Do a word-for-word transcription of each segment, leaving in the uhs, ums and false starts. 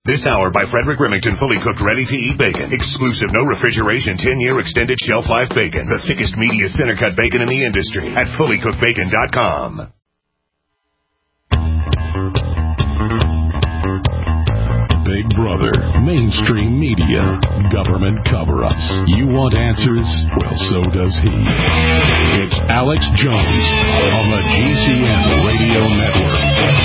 This hour by Frederick Remington, fully cooked, ready-to-eat bacon. Exclusive, no refrigeration, ten-year extended shelf life bacon. The thickest, meatiest center-cut bacon in the industry at fully cooked bacon dot com. Big Brother, mainstream media, government cover-ups. You want answers? Well, so does he. It's Alex Jones on the G C N Radio Network.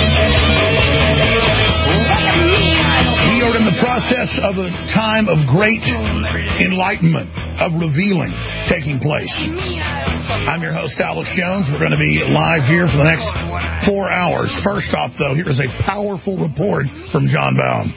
We are in the process of a time of great enlightenment, of revealing taking place. I'm your host, Alex Jones. We're going to be live here for the next four hours. First off, though, here is a powerful report from John Baum.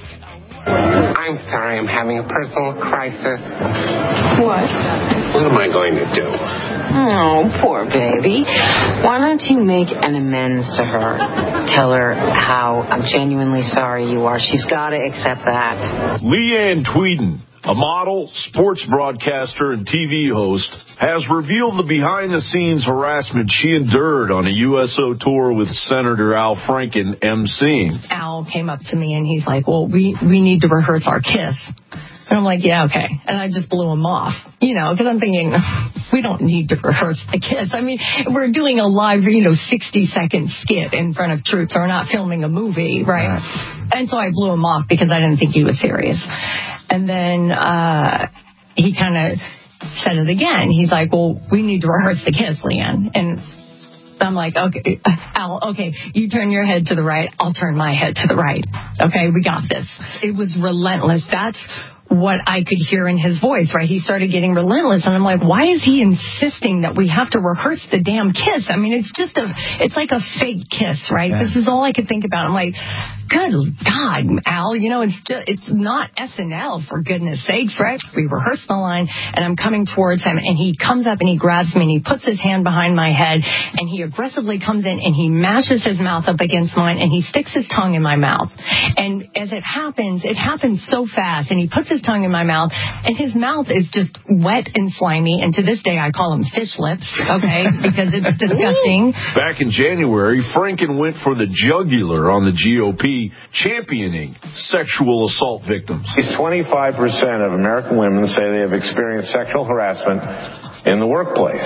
I'm sorry, I'm having a personal crisis. What? What am I going to do? Oh, poor baby. Why don't you make an amends to her? Tell her how genuinely sorry you are. She's got to accept that. Leanne Tweeden, a model, sports broadcaster, and T V host, has revealed the behind-the-scenes harassment she endured on a U S O tour with Senator Al Franken emceeing. Al came up to me and he's like, well, we, we need to rehearse our kiss. And I'm like, yeah, okay. And I just blew him off, you know, because I'm thinking, we don't need to rehearse a kiss. I mean, we're doing a live, you know, sixty-second skit in front of troops. We're not filming a movie, right? right? And so I blew him off because I didn't think he was serious. And then uh, he kind of said it again. He's like, well, we need to rehearse the kiss, Leanne. And I'm like, okay, Al, okay, you turn your head to the right. I'll turn my head to the right. Okay, we got this. It was relentless. That's what I could hear in his voice, right? He started getting relentless, and I'm like, why is he insisting that we have to rehearse the damn kiss? I mean, it's just a, it's like a fake kiss, right? Yeah. This is all I could think about. I'm like, good God, Al, you know, it's just, it's not S N L, for goodness sakes, right? We rehearsed the line, and I'm coming towards him, and he comes up and he grabs me, and he puts his hand behind my head, and he aggressively comes in, and he mashes his mouth up against mine, and he sticks his tongue in my mouth. And as it happens, it happens so fast, and he puts his tongue in my mouth, and his mouth is just wet and slimy, and to this day I call him fish lips, okay, because it's disgusting. Back in January, Franken went for the jugular on the G O P, championing sexual assault victims. twenty-five percent of American women say they have experienced sexual harassment in the workplace.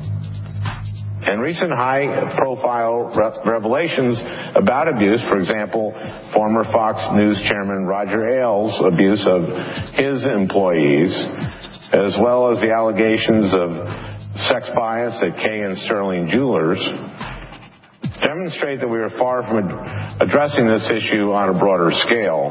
And recent high-profile re- revelations about abuse, for example, former Fox News chairman Roger Ailes' abuse of his employees, as well as the allegations of sex bias at Kay and Sterling Jewelers, demonstrate that we are far from ad- addressing this issue on a broader scale.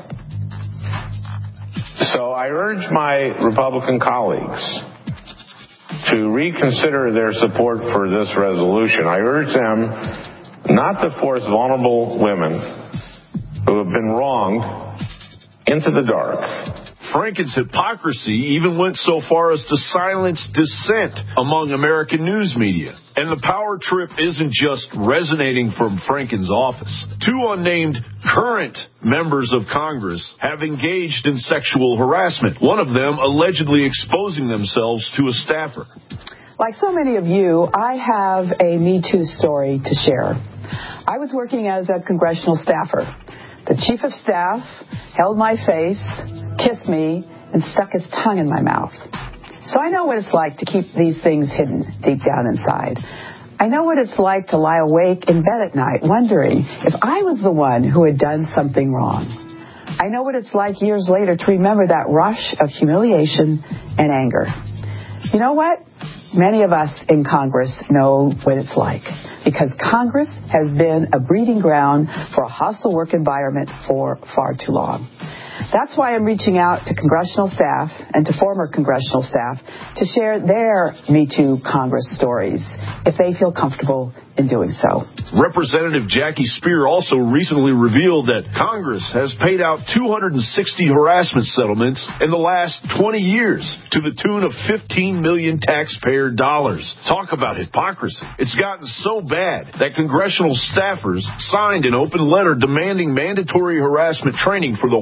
So I urge my Republican colleagues to reconsider their support for this resolution. I urge them not to force vulnerable women who have been wronged into the dark. Franken's hypocrisy even went so far as to silence dissent among American news media. And the power trip isn't just resonating from Franken's office. Two unnamed current members of Congress have engaged in sexual harassment, one of them allegedly exposing themselves to a staffer. Like so many of you, I have a Me Too story to share. I was working as a congressional staffer. The chief of staff held my face, kissed me, and stuck his tongue in my mouth. So I know what it's like to keep these things hidden deep down inside. I know what it's like to lie awake in bed at night wondering if I was the one who had done something wrong. I know what it's like years later to remember that rush of humiliation and anger. You know what? Many of us in Congress know what it's like, because Congress has been a breeding ground for a hostile work environment for far too long. That's why I'm reaching out to congressional staff and to former congressional staff to share their Me Too Congress stories, if they feel comfortable in doing so. Representative Jackie Speer also recently revealed that Congress has paid out two hundred sixty harassment settlements in the last twenty years to the tune of fifteen million taxpayer dollars. Talk about hypocrisy. It's gotten so bad that congressional staffers signed an open letter demanding mandatory harassment training for the hordes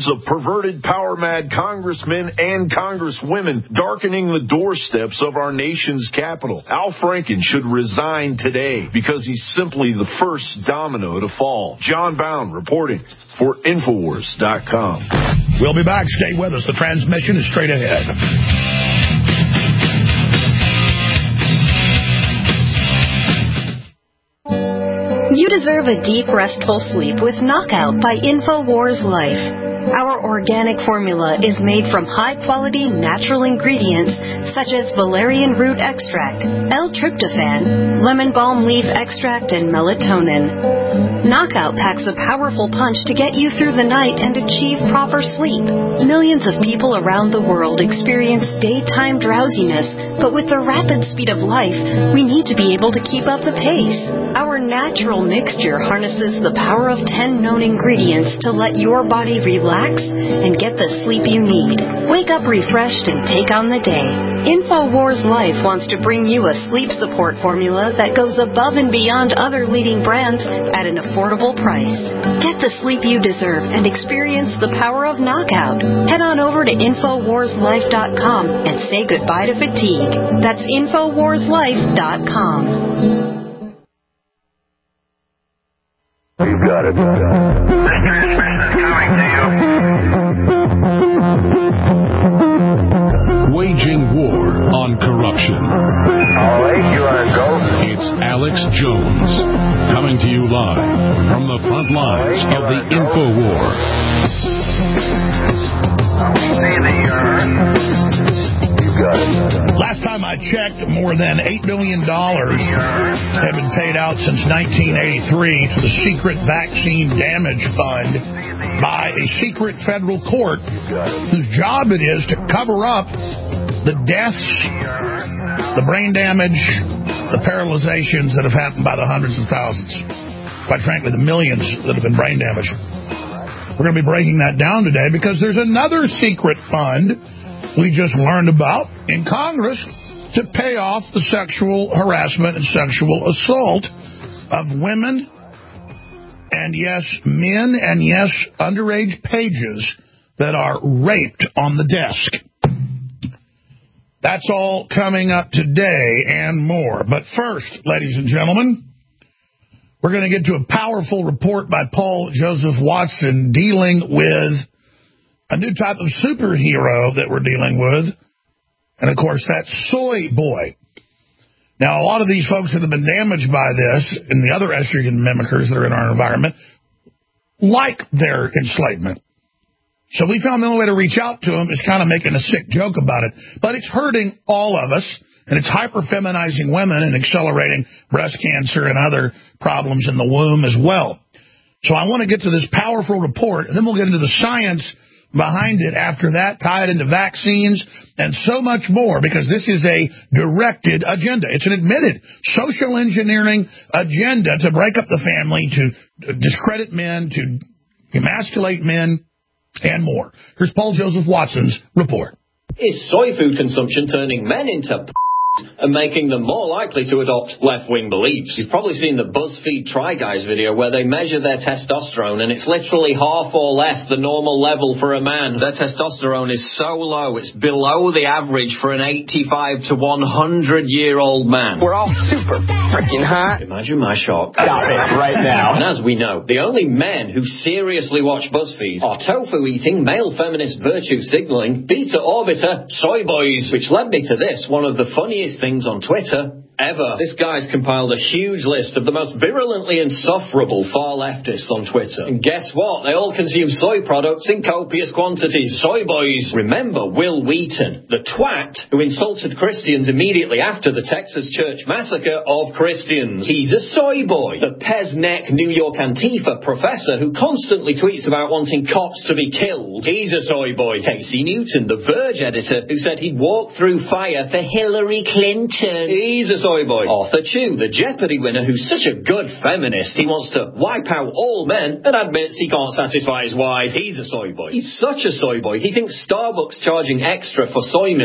of perverted, power-mad congressmen and congresswomen darkening the doorsteps of our nation's capital. Al Franken should resign today because he's simply the first domino to fall. John Bound reporting for Infowars dot com. We'll be back. Stay with us. The transmission is straight ahead. You deserve a deep, restful sleep with Knockout by InfoWars Life. Our organic formula is made from high-quality natural ingredients such as valerian root extract, L-tryptophan, lemon balm leaf extract, and melatonin. Knockout packs a powerful punch to get you through the night and achieve proper sleep. Millions of people around the world experience daytime drowsiness, but with the rapid speed of life, we need to be able to keep up the pace. Our natural mixture harnesses the power of ten known ingredients to let your body relax and get the sleep you need. Wake up refreshed and take on the day. InfoWars Life wants to bring you a sleep support formula that goes above and beyond other leading brands at an affordable price. Get the sleep you deserve and experience the power of Knockout. Head on over to Infowars Life dot com and say goodbye to fatigue. That's Infowars Life dot com. You got it. This transmission is coming to you. Waging war on corruption. All right, you want to go? It's Alex Jones, coming to you live from the front lines of the Info War. See the urn. Last time I checked, more than eight billion dollars have been paid out since nineteen eighty-three to the Secret Vaccine Damage Fund by a secret federal court whose job it is to cover up the deaths, the brain damage, the paralyzations that have happened by the hundreds of thousands. Quite frankly, the millions that have been brain damaged. We're going to be breaking that down today because there's another secret fund we just learned about in Congress to pay off the sexual harassment and sexual assault of women and, yes, men and, yes, underage pages that are raped on the desk. That's all coming up today and more. But first, ladies and gentlemen, we're going to get to a powerful report by Paul Joseph Watson dealing with a new type of superhero that we're dealing with, and, of course, that's soy boy. Now, a lot of these folks that have been damaged by this and the other estrogen mimickers that are in our environment like their enslavement. So we found the only way to reach out to them is kind of making a sick joke about it. But it's hurting all of us, and it's hyper-feminizing women and accelerating breast cancer and other problems in the womb as well. So I want to get to this powerful report, and then we'll get into the science behind it after that, tie it into vaccines and so much more, because this is a directed agenda. It's an admitted social engineering agenda to break up the family, to discredit men, to emasculate men, and more. Here's Paul Joseph Watson's report. Is soy food consumption turning men into p- and making them more likely to adopt left-wing beliefs? You've probably seen the BuzzFeed Try Guys video where they measure their testosterone, and it's literally half or less the normal level for a man. Their testosterone is so low, it's below the average for an eighty-five to one hundred year old man. We're all super freaking hot. Imagine my shock. Stop it right now. And as we know, the only men who seriously watch BuzzFeed are tofu-eating, male feminist virtue signaling, beta-orbiter soy boys, which led me to this, one of the funniest things on Twitter ever. This guy's compiled a huge list of the most virulently insufferable far leftists on Twitter. And guess what? They all consume soy products in copious quantities. Soy boys. Remember Will Wheaton, the twat who insulted Christians immediately after the Texas church massacre of Christians. He's a soy boy. The pez-neck New York Antifa professor who constantly tweets about wanting cops to be killed. He's a soy boy. Casey Newton, the Verge editor who said he'd walk through fire for Hillary Clinton. He's a soy boy. Arthur Chu, the Jeopardy winner who's such a good feminist, he wants to wipe out all men and admits he can't satisfy his wife. He's a soy boy. He's such a soy boy, he thinks Starbucks charging extra for soy milk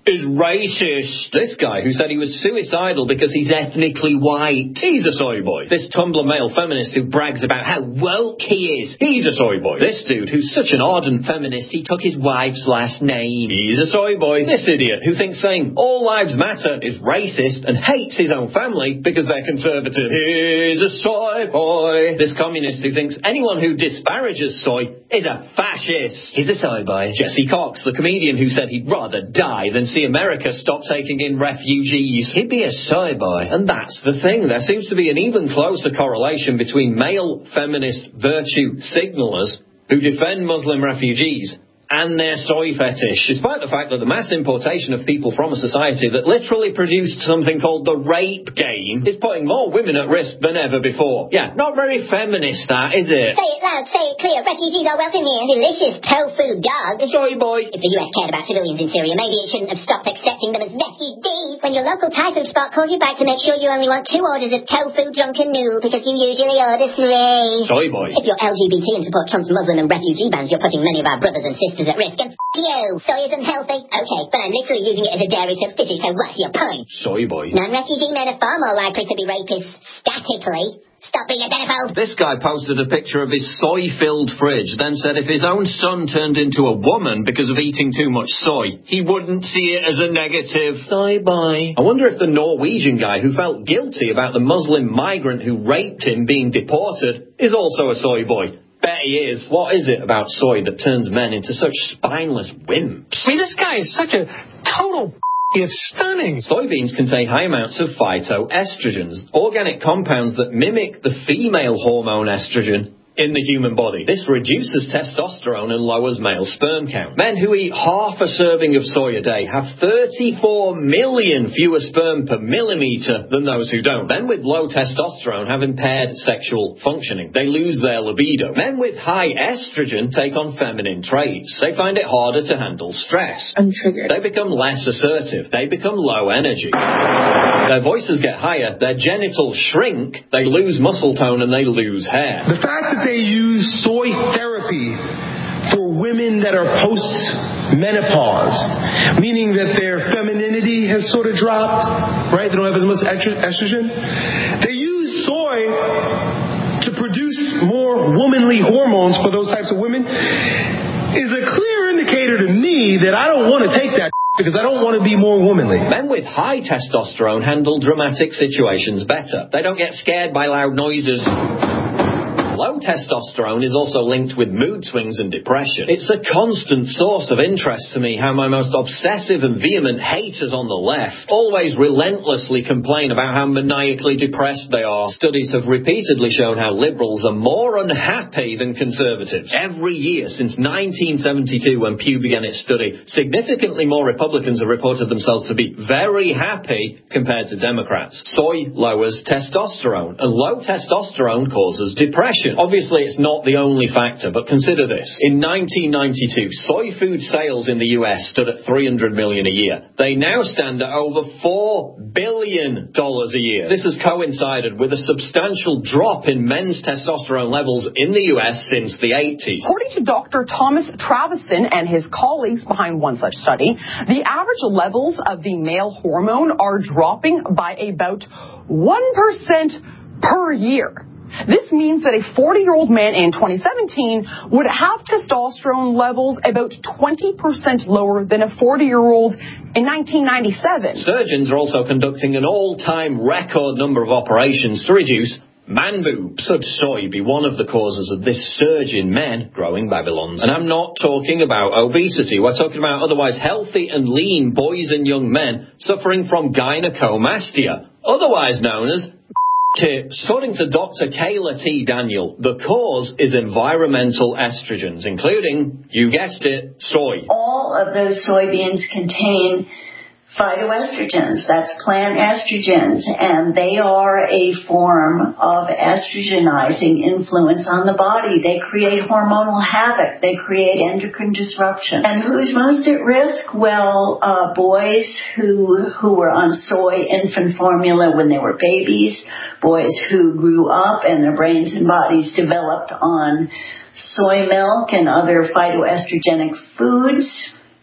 is racist. This guy who said he was suicidal because he's ethnically white, he's a soy boy. This Tumblr male feminist who brags about how woke he is, he's a soy boy. This dude who's such an ardent feminist he took his wife's last name, he's a soy boy. This idiot who thinks saying all lives matter is racist and hates his own family because they're conservative, he's a soy boy. This communist who thinks anyone who disparages soy is a fascist, he's a soy boy. Jesse Cox, the comedian who said he'd rather die than see America stop taking in refugees, he'd be a soy boy. And that's the thing, there seems to be an even closer correlation between male feminist virtue signalers who defend Muslim refugees and their soy fetish, despite the fact that the mass importation of people from a society that literally produced something called the rape game is putting more women at risk than ever before. Yeah, not very feminist, that, is it? Say it loud, say it clear. Refugees are welcome here. Delicious tofu dog. Soy boy. If the U S cared about civilians in Syria, maybe it shouldn't have stopped accepting them as refugees. When your local Thai food spot calls you back to make sure you only want two orders of tofu drunken noodle because you usually order three. Soy boy. If you're L G B T and support Trump's Muslim and refugee bans, you're putting many of our brothers and sisters at risk. And f*** you. Soy isn't healthy. Okay, but I'm literally using it as a dairy substitute, so what's your point? Soy boy. Non-refugee men are far more likely to be rapists statically. Stop being a xenophobe. This guy posted a picture of his soy-filled fridge, then said if his own son turned into a woman because of eating too much soy, he wouldn't see it as a negative. Soy boy. I wonder if the Norwegian guy who felt guilty about the Muslim migrant who raped him being deported is also a soy boy. Bet he is. What is it about soy that turns men into such spineless wimps? I mean, this guy is such a total... It's stunning. Soybeans contain high amounts of phytoestrogens, organic compounds that mimic the female hormone estrogen in the human body. This reduces testosterone and lowers male sperm count. Men who eat half a serving of soy a day have thirty-four million fewer sperm per millimeter than those who don't. Men with low testosterone have impaired sexual functioning. They lose their libido. Men with high estrogen take on feminine traits. They find it harder to handle stress. I'm triggered. They become less assertive. They become low energy. Their voices get higher. Their genitals shrink. They lose muscle tone and they lose hair. The fact that they use soy therapy for women that are post-menopause, meaning that their femininity has sort of dropped, right? They don't have as much estrogen. They use soy to produce more womanly hormones for those types of women is a clear indicator to me that I don't want to take that because I don't want to be more womanly. Men with high testosterone handle dramatic situations better. They don't get scared by loud noises. Low testosterone is also linked with mood swings and depression. It's a constant source of interest to me how my most obsessive and vehement haters on the left always relentlessly complain about how maniacally depressed they are. Studies have repeatedly shown how liberals are more unhappy than conservatives. Every year since nineteen seventy-two, when Pew began its study, significantly more Republicans have reported themselves to be very happy compared to Democrats. Soy lowers testosterone, and low testosterone causes depression. Obviously, it's not the only factor, but consider this. In nineteen ninety-two, soy food sales in the U S stood at three hundred million dollars a year. They now stand at over four billion dollars a year. This has coincided with a substantial drop in men's testosterone levels in the U S since the eighties. According to Doctor Thomas Travison and his colleagues behind one such study, the average levels of the male hormone are dropping by about one percent per year. This means that a forty-year-old man in twenty seventeen would have testosterone levels about twenty percent lower than a forty-year-old in nineteen ninety-seven. Surgeons are also conducting an all-time record number of operations to reduce man boobs. Could soy be one of the causes of this surge in men growing Babylons? And I'm not talking about obesity. We're talking about otherwise healthy and lean boys and young men suffering from gynecomastia, otherwise known as tips. According to Doctor Kayla T. Daniel, the cause is environmental estrogens, including, you guessed it, soy. All of those soybeans contain phytoestrogens, that's plant estrogens, and they are a form of estrogenizing influence on the body. They create hormonal havoc. They create endocrine disruption. And who's most at risk? Well, uh, boys who who were on soy infant formula when they were babies, boys who grew up and their brains and bodies developed on soy milk and other phytoestrogenic foods.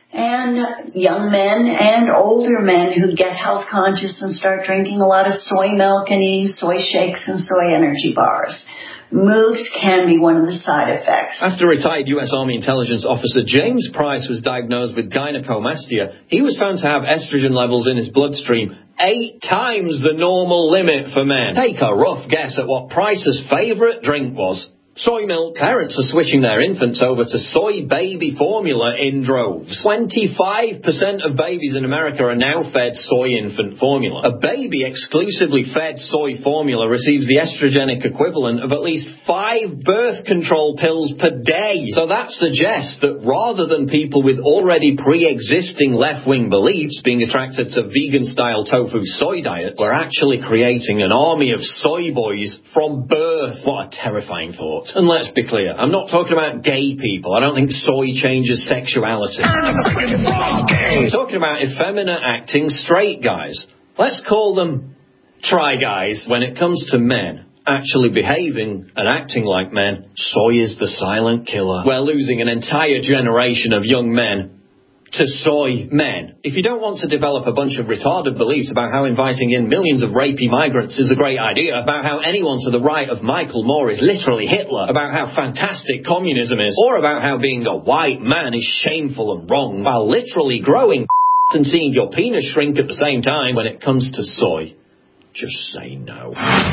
and young men and older men who get health conscious and start drinking a lot of soy milk and eating soy shakes and soy energy bars. Moogs can be one of the side effects. After retired U S Army intelligence officer James Price was diagnosed with gynecomastia, he was found to have estrogen levels in his bloodstream eight times the normal limit for men. Take a rough guess at what Price's favourite drink was. Soy milk. Parents are switching their infants over to soy baby formula in droves. twenty-five percent of babies in America are now fed soy infant formula. A baby exclusively fed soy formula receives the estrogenic equivalent of at least five birth control pills per day. So that suggests that rather than people with already pre-existing left-wing beliefs being attracted to vegan-style tofu soy diets, we're actually creating an army of soy boys from birth. What a terrifying thought. And let's be clear, I'm not talking about gay people. I don't think soy changes sexuality. I'm talking about effeminate acting straight guys. Let's call them try guys. When it comes to men actually behaving and acting like men, soy is the silent killer. We're losing an entire generation of young men to soy men. If you don't want to develop a bunch of retarded beliefs about how inviting in millions of rapey migrants is a great idea, about how anyone to the right of Michael Moore is literally Hitler, about how fantastic communism is, or about how being a white man is shameful and wrong, while literally growing and seeing your penis shrink at the same time, when it comes to soy, just say no.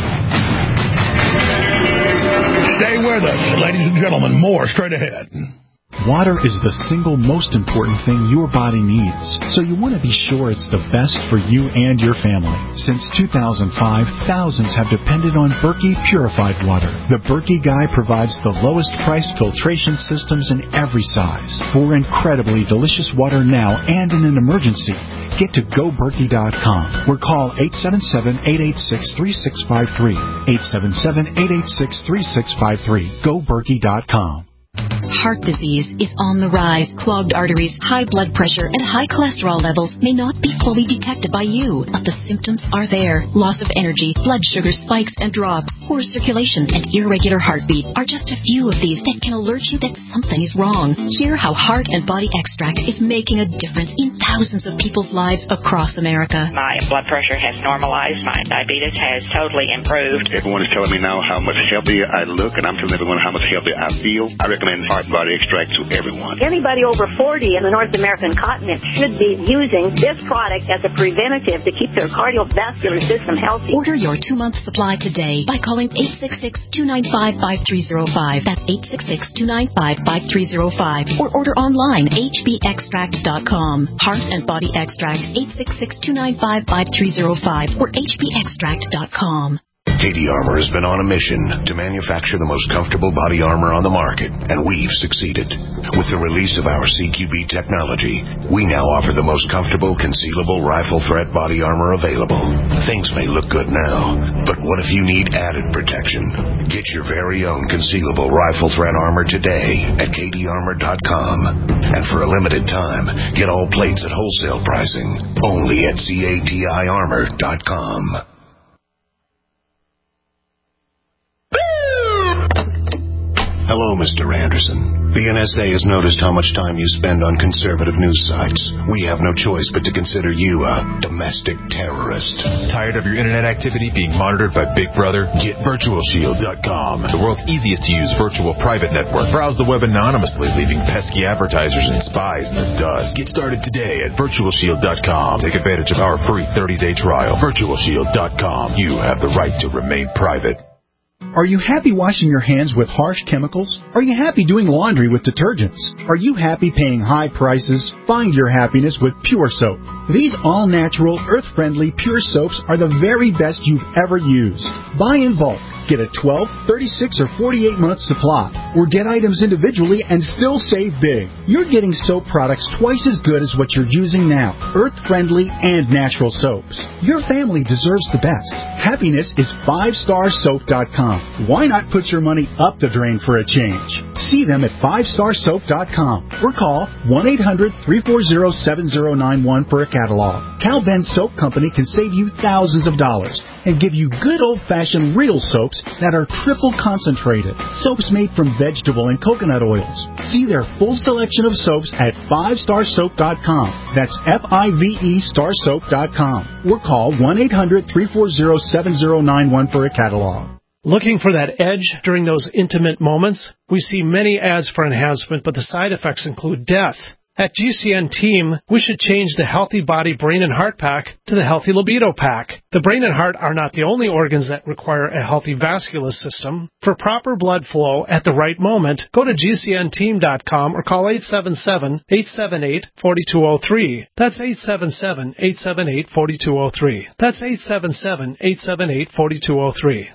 Stay with us, ladies and gentlemen. More straight ahead. Water is the single most important thing your body needs, so you want to be sure it's the best for you and your family. Since two thousand five, thousands have depended on Berkey purified water. The Berkey Guy provides the lowest priced filtration systems in every size. For incredibly delicious water now and in an emergency, get to go berkey dot com or call eight seven seven, eight eight six, three six five three. eight seven seven, eight eight six, three six five three. go berkey dot com. Heart disease is on the rise. Clogged arteries, high blood pressure, and high cholesterol levels may not be fully detected by you, but the symptoms are there. Loss of energy, blood sugar spikes and drops, poor circulation, and irregular heartbeat are just a few of these that can alert you that something is wrong. Hear how Heart and Body Extract is making a difference in thousands of people's lives across America. My blood pressure has normalized. My diabetes has totally improved. Everyone is telling me now how much healthier I look, and I'm telling everyone how much healthier I feel. I recommend Heart and Body Extract to everyone. Anybody over forty in the North American continent should be using this product as a preventative to keep their cardiovascular system healthy. Order your two-month supply today by calling eight six six, two nine five, five three zero five. That's eight six six, two nine five, five three zero five. Or order online, h b extract dot com. Heart and Body Extract, eight six six, two nine five, five three zero five or h b extract dot com. Katie Armour has been on a mission to manufacture the most comfortable body armor on the market, and we've succeeded. With the release of our C Q B technology, we now offer the most comfortable concealable rifle threat body armor available. Things may look good now, but what if you need added protection? Get your very own concealable rifle threat armor today at katie armor dot com. And for a limited time, get all plates at wholesale pricing only at cati armor dot com. Hello, Mister Anderson. The N S A has noticed how much time you spend on conservative news sites. We have no choice but to consider you a domestic terrorist. Tired of your internet activity being monitored by Big Brother? Get virtual shield dot com, the world's easiest to use virtual private network. Browse the web anonymously, leaving pesky advertisers and spies in the dust. Get started today at virtual shield dot com. Take advantage of our free thirty-day trial. virtual shield dot com. You have the right to remain private. Are you happy washing your hands with harsh chemicals? Are you happy doing laundry with detergents? Are you happy paying high prices? Find your happiness with Pure Soap. These all-natural, earth-friendly Pure Soaps are the very best you've ever used. Buy in bulk. Get a twelve, thirty-six, or forty-eight month supply. Or get items individually and still save big. You're getting soap products twice as good as what you're using now. Earth-friendly and natural soaps. Your family deserves the best. Happiness is five star soap dot com. Why not put your money up the drain for a change? See them at five star soap dot com or call one eight hundred three four zero seven zero nine one for a catalog. Cal Ben Soap Company can save you thousands of dollars and give you good old-fashioned real soaps that are triple concentrated. Soaps made from vegetable and coconut oils. See their full selection of soaps at five star soap dot com. That's F I V E star soap dot com. Or call one eight hundred three four zero seven zero nine one for a catalog. Looking for that edge during those intimate moments? We see many ads for enhancement, but the side effects include death. At G C N Team, we should change the Healthy Body, Brain, and Heart Pack to the Healthy Libido Pack. The brain and heart are not the only organs that require a healthy vascular system. For proper blood flow at the right moment, go to G C N team dot com or call eight seven seven, eight seven eight, four two zero three. That's eight seven seven, eight seven eight, four two zero three. That's eight seven seven, eight seven eight, four two zero three.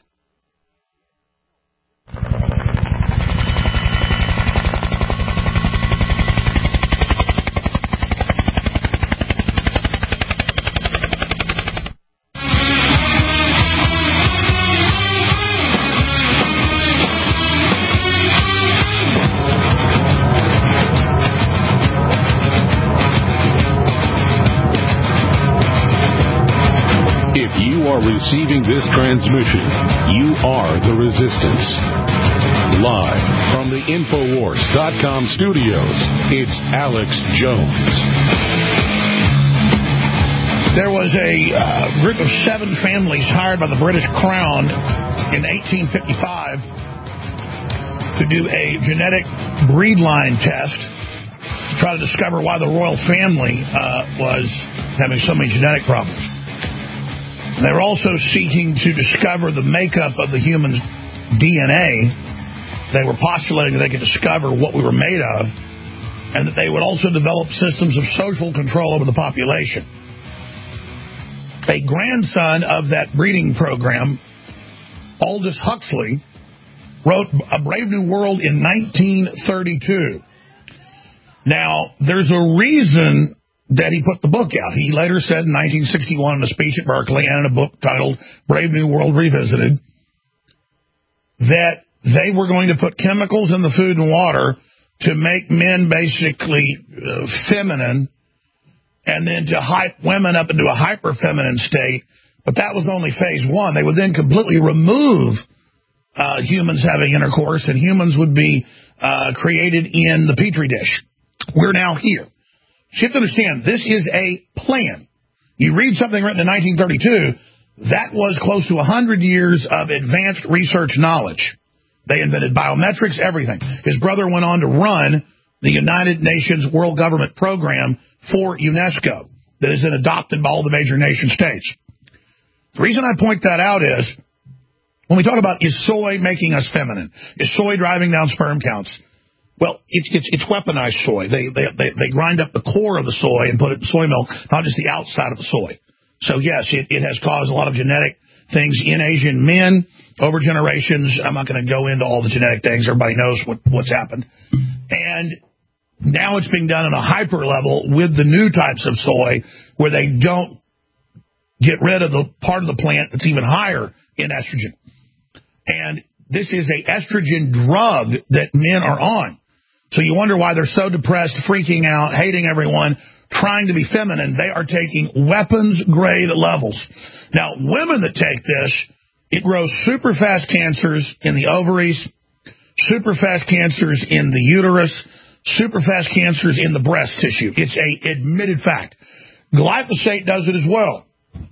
Receiving this transmission, you are the Resistance. Live from the Infowars dot com studios, it's Alex Jones. There was a uh, group of seven families hired by the British Crown in eighteen fifty-five to do a genetic breed line test to try to discover why the royal family uh, was having so many genetic problems. They were also seeking to discover the makeup of the human D N A. They were postulating that they could discover what we were made of, and that they would also develop systems of social control over the population. A grandson of that breeding program, Aldous Huxley, wrote A Brave New World in nineteen thirty-two. Now, there's a reason that he put the book out. He later said in nineteen sixty-one in a speech at Berkeley and in a book titled Brave New World Revisited that they were going to put chemicals in the food and water to make men basically uh, feminine and then to hype women up into a hyper-feminine state. But that was only phase one. They would then completely remove uh, humans having intercourse, and humans would be uh, created in the Petri dish. We're now here. You have to understand, this is a plan. You read something written in nineteen thirty-two, that was close to one hundred years of advanced research knowledge. They invented biometrics, everything. His brother went on to run the United Nations World Government Program for UNESCO that is then adopted by all the major nation states. The reason I point that out is, when we talk about, is soy making us feminine? Is soy driving down sperm counts? Well, it's, it's, it's weaponized soy. They, they, they, they grind up the core of the soy and put it in soy milk, not just the outside of the soy. So, yes, it, it has caused a lot of genetic things in Asian men over generations. I'm not going to go into all the genetic things. Everybody knows what, what's happened. And now it's being done on a hyper level with the new types of soy where they don't get rid of the part of the plant that's even higher in estrogen. And this is a estrogen drug that men are on. So you wonder why they're so depressed, freaking out, hating everyone, trying to be feminine. They are taking weapons-grade levels. Now, women that take this, it grows super fast cancers in the ovaries, super fast cancers in the uterus, super fast cancers in the breast tissue. It's a admitted fact. Glyphosate does it as well.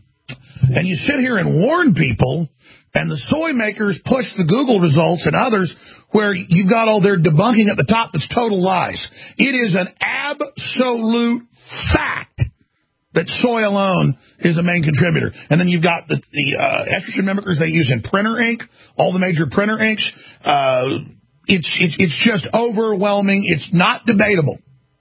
And you sit here and warn people, and the soy makers push the Google results and others where you've got all their debunking at the top that's total lies. It is an absolute fact that soy alone is a main contributor. And then you've got the, the uh, estrogen mimickers they use in printer ink, all the major printer inks. Uh, it's, it's, it's just overwhelming. It's not debatable.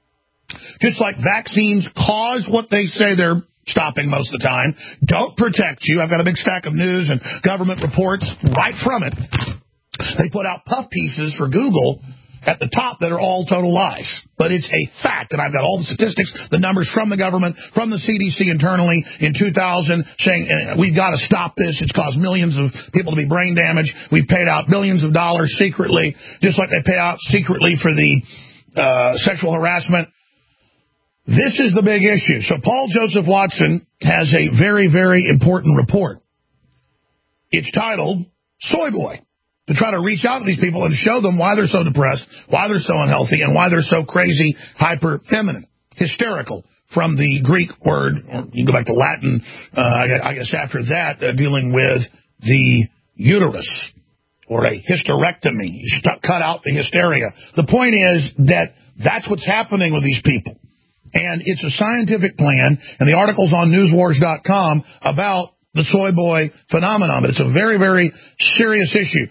Just like vaccines cause what they say they're stopping most of the time, don't protect you. I've got a big stack of news and government reports right from it. They put out puff pieces for Google at the top that are all total lies. But it's a fact, and I've got all the statistics, the numbers from the government, from the C D C internally in two thousand, saying we've got to stop this. It's caused millions of people to be brain damaged. We've paid out billions of dollars secretly, just like they pay out secretly for the uh, sexual harassment. This is the big issue. So Paul Joseph Watson has a very, very important report. It's titled Soy Boy, to try to reach out to these people and show them why they're so depressed, why they're so unhealthy, and why they're so crazy, hyper feminine, hysterical, from the Greek word, or you can go back to Latin, uh, I guess after that, uh, dealing with the uterus, or a hysterectomy. You cut out the hysteria. The point is that that's what's happening with these people. And it's a scientific plan, and the article's on news wars dot com about the soy boy phenomenon. But it's a very, very serious issue.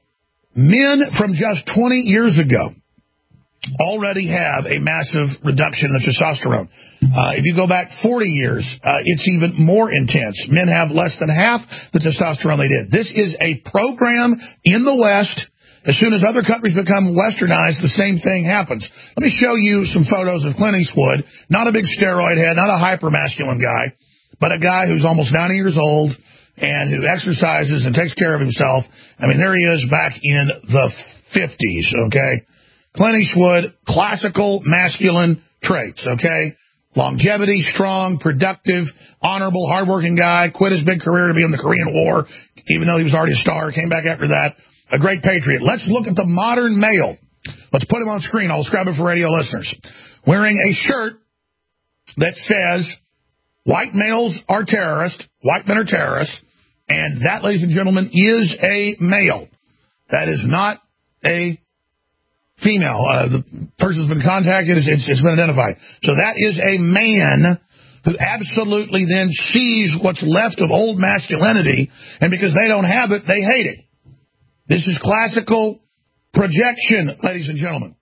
Men from just twenty years ago already have a massive reduction in the testosterone. Uh, if you go back forty years, uh, it's even more intense. Men have less than half the testosterone they did. This is a program in the West. As soon as other countries become westernized, the same thing happens. Let me show you some photos of Clint Eastwood. Not a big steroid head, not a hyper-masculine guy, but a guy who's almost ninety years old and who exercises and takes care of himself. I mean, there he is back in the fifties, okay? Clint Eastwood, classical masculine traits, okay? Longevity, strong, productive, honorable, hardworking guy, quit his big career to be in the Korean War, even though he was already a star, came back after that. A great patriot. Let's look at the modern male. Let's put him on screen. I'll describe it for radio listeners. Wearing a shirt that says, white males are terrorists, white men are terrorists, and that, ladies and gentlemen, is a male. That is not a female. Uh, the person's been contacted. It's, it's, it's been identified. So that is a man who absolutely then sees what's left of old masculinity, and because they don't have it, they hate it. This is classical projection, ladies and gentlemen.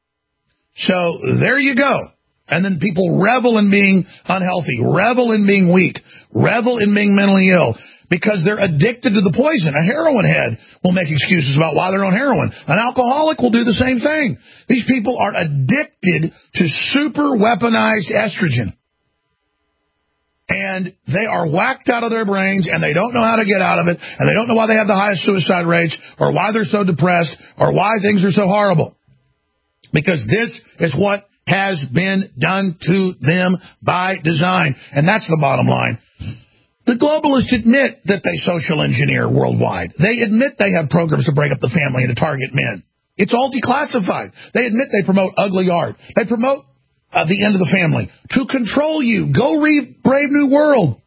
So there you go. And then people revel in being unhealthy, revel in being weak, revel in being mentally ill, because they're addicted to the poison. A heroin head will make excuses about why they're on heroin. An alcoholic will do the same thing. These people are addicted to super weaponized estrogen. And they are whacked out of their brains, and they don't know how to get out of it, and they don't know why they have the highest suicide rates, or why they're so depressed, or why things are so horrible. Because this is what has been done to them by design. And that's the bottom line. The globalists admit that they social engineer worldwide. They admit they have programs to break up the family and to target men. It's all declassified. They admit they promote ugly art. They promote Uh, the end of the family. To control you. Go read Brave New World.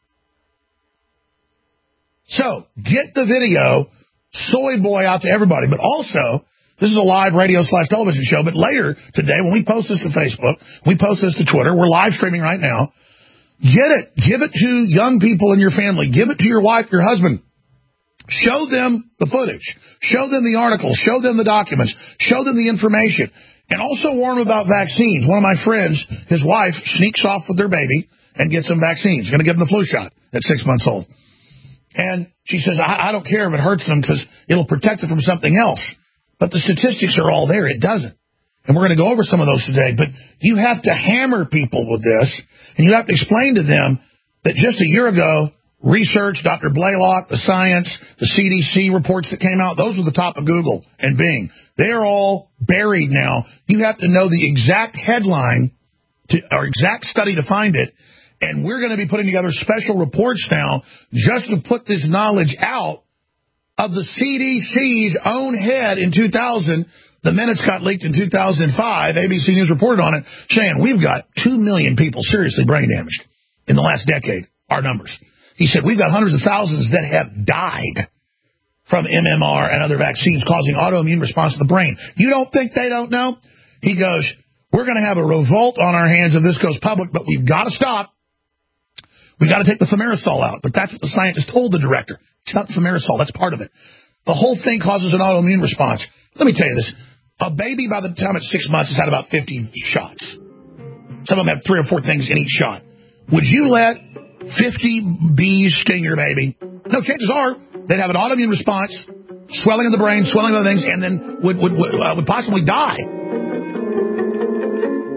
So, get the video, Soy Boy, out to everybody. But also, this is a live radio slash television show, but later today, when we post this to Facebook, we post this to Twitter, we're live streaming right now. Get it. Give it to young people in your family. Give it to your wife, your husband. Show them the footage. Show them the articles. Show them the documents. Show them the information. And also warn them about vaccines. One of my friends, his wife, sneaks off with their baby and gets them vaccines. Going to give them the flu shot at six months old. And she says, I, I don't care if it hurts them because it'll protect them from something else. But the statistics are all there. It doesn't. And we're going to go over some of those today. But you have to hammer people with this, and you have to explain to them that just a year ago, research, Doctor Blaylock, the science, the C D C reports that came out, those were the top of Google and Bing. They're all buried now. You have to know the exact headline to, or exact study to find it. And we're going to be putting together special reports now just to put this knowledge out of the C D C's own head in two thousand. The minutes got leaked in two thousand five. A B C News reported on it, saying we've got two million people seriously brain damaged in the last decade, our numbers. He said, we've got hundreds of thousands that have died from M M R and other vaccines causing autoimmune response to the brain. You don't think they don't know? He goes, we're going to have a revolt on our hands if this goes public, but we've got to stop. We've got to take the thimerosal out. But that's what the scientist told the director. It's not the thimerosal. That's part of it. The whole thing causes an autoimmune response. Let me tell you this. A baby, by the time it's six months, has had about fifty shots. Some of them have three or four things in each shot. Would you let fifty bees sting your baby? No, chances are they'd have an autoimmune response, swelling of the brain, swelling of other things, and then would would would, uh, would possibly die.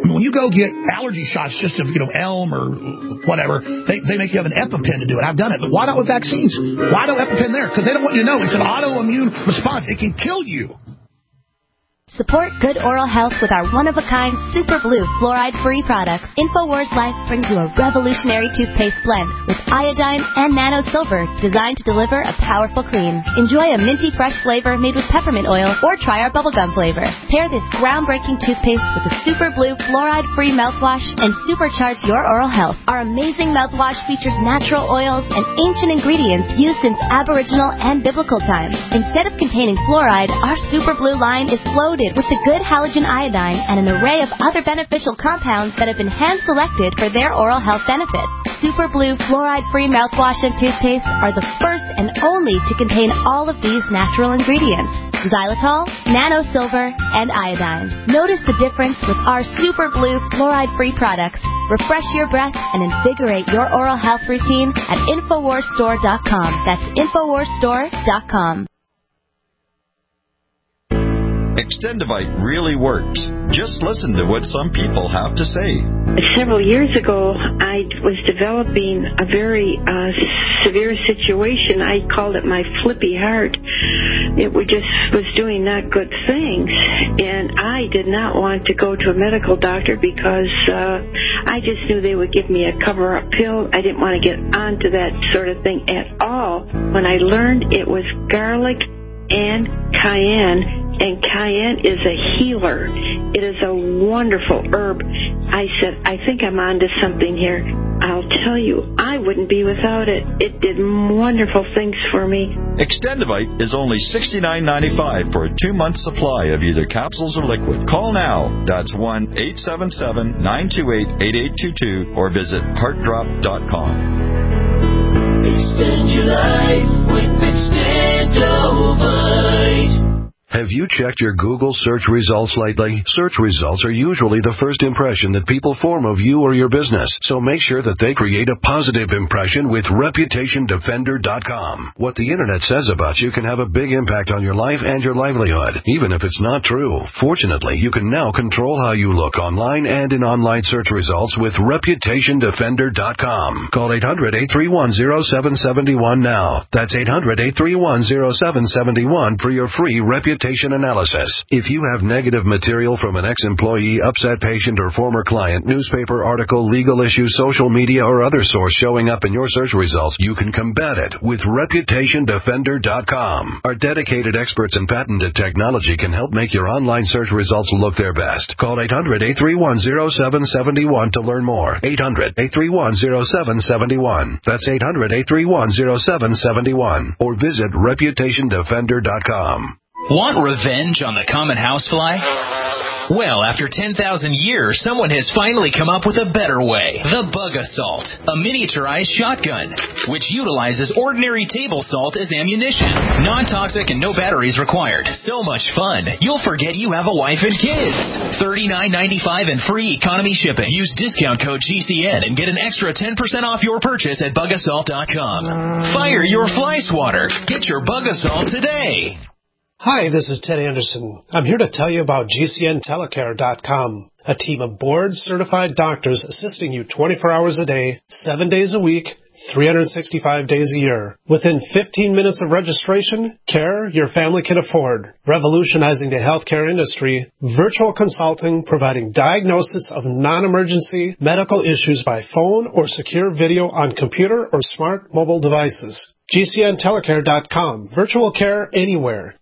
When you go get allergy shots just of, you know, Elm or whatever, they, they make you have an EpiPen to do it. I've done it. But why not with vaccines? Why no EpiPen there? Because they don't want you to know it's an autoimmune response. It can kill you. Support good oral health with our one-of-a-kind Super Blue fluoride-free products. InfoWars Life brings you a revolutionary toothpaste blend with iodine and nano silver designed to deliver a powerful clean. Enjoy a minty fresh flavor made with peppermint oil or try our bubblegum flavor. Pair this groundbreaking toothpaste with the Super Blue fluoride-free mouthwash and supercharge your oral health. Our amazing mouthwash features natural oils and ancient ingredients used since Aboriginal and biblical times. Instead of containing fluoride, our Super Blue line is flowed with the good halogen iodine and an array of other beneficial compounds that have been hand-selected for their oral health benefits. Super Blue fluoride-free mouthwash and toothpaste are the first and only to contain all of these natural ingredients: xylitol, nano silver, and iodine. Notice the difference with our Super Blue fluoride-free products. Refresh your breath and invigorate your oral health routine at Infowars Store dot com. That's Infowars Store dot com. Extendivite really works. Just listen to what some people have to say. Several years ago, I was developing a very uh, severe situation. I called it my flippy heart. It was just was doing not good things, and I did not want to go to a medical doctor because uh, I just knew they would give me a cover-up pill. I didn't want to get onto that sort of thing at all. When I learned it was garlic and cayenne, and cayenne is a healer. It is a wonderful herb. I said, I think I'm onto something here. I'll tell you, I wouldn't be without it. It did wonderful things for me. Extendivite is only sixty-nine ninety-five for a two-month supply of either capsules or liquid. Call now. That's one eight seven seven, nine two eight, eight eight two two or visit heart drop dot com. Extend your life with Extendovite. Have you checked your Google search results lately? Search results are usually the first impression that people form of you or your business, so make sure that they create a positive impression with reputation defender dot com. What the Internet says about you can have a big impact on your life and your livelihood, even if it's not true. Fortunately, you can now control how you look online and in online search results with reputation defender dot com. Call eight hundred, eight three one, zero seven seven one now. That's eight hundred, eight three one, zero seven seven one for your free reputation analysis. If you have negative material from an ex-employee, upset patient, or former client, newspaper article, legal issue, social media, or other source showing up in your search results, you can combat it with reputation defender dot com. Our dedicated experts in patented technology can help make your online search results look their best. Call eight hundred, eight three one, zero seven seven one to learn more. eight hundred, eight three one, zero seven seven one. That's eight hundred, eight three one, zero seven seven one. Or visit reputation defender dot com. Want revenge on the common housefly? Well, after ten thousand years, someone has finally come up with a better way. The Bug Assault, a miniaturized shotgun, which utilizes ordinary table salt as ammunition. Non-toxic and no batteries required. So much fun, you'll forget you have a wife and kids. thirty-nine ninety-five and free economy shipping. Use discount code G C N and get an extra ten percent off your purchase at bug assault dot com. Fire your fly swatter. Get your Bug Assault today. Hi, this is Ted Anderson. I'm here to tell you about G C N telecare dot com, a team of board-certified doctors assisting you twenty-four hours a day, seven days a week, three hundred sixty-five days a year. Within fifteen minutes of registration, care your family can afford. Revolutionizing the healthcare industry, virtual consulting providing diagnosis of non-emergency medical issues by phone or secure video on computer or smart mobile devices. G C N telecare dot com, virtual care anywhere.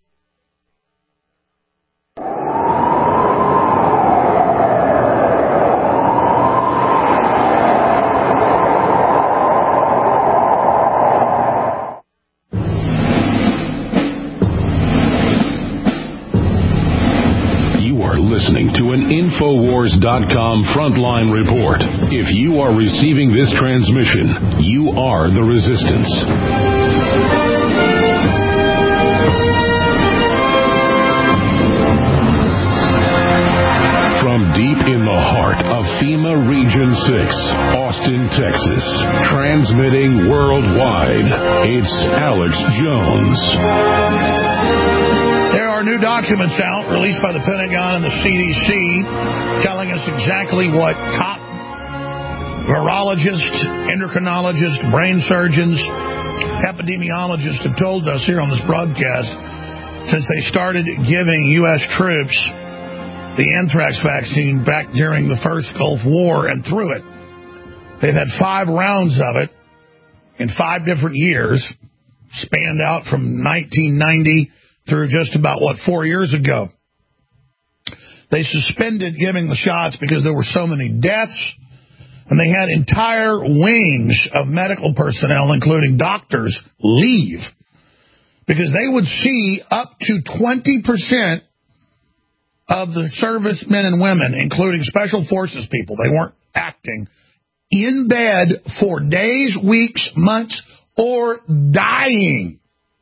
Listening to an Infowars dot com frontline report. If you are receiving this transmission, you are the resistance. From deep in the heart of FEMA Region six, Austin, Texas, transmitting worldwide, it's Alex Jones. are new documents out released by the Pentagon and the C D C telling us exactly what top virologists, endocrinologists, brain surgeons, epidemiologists have told us here on this broadcast since they started giving U S troops the anthrax vaccine back during the first Gulf War and through it. They've had five rounds of it in five different years, spanned out from nineteen ninety through just about, what, four years ago. They suspended giving the shots because there were so many deaths, and they had entire wings of medical personnel, including doctors, leave because they would see up to twenty percent of the servicemen and women, including special forces people, they weren't acting, in bed for days, weeks, months, or dying.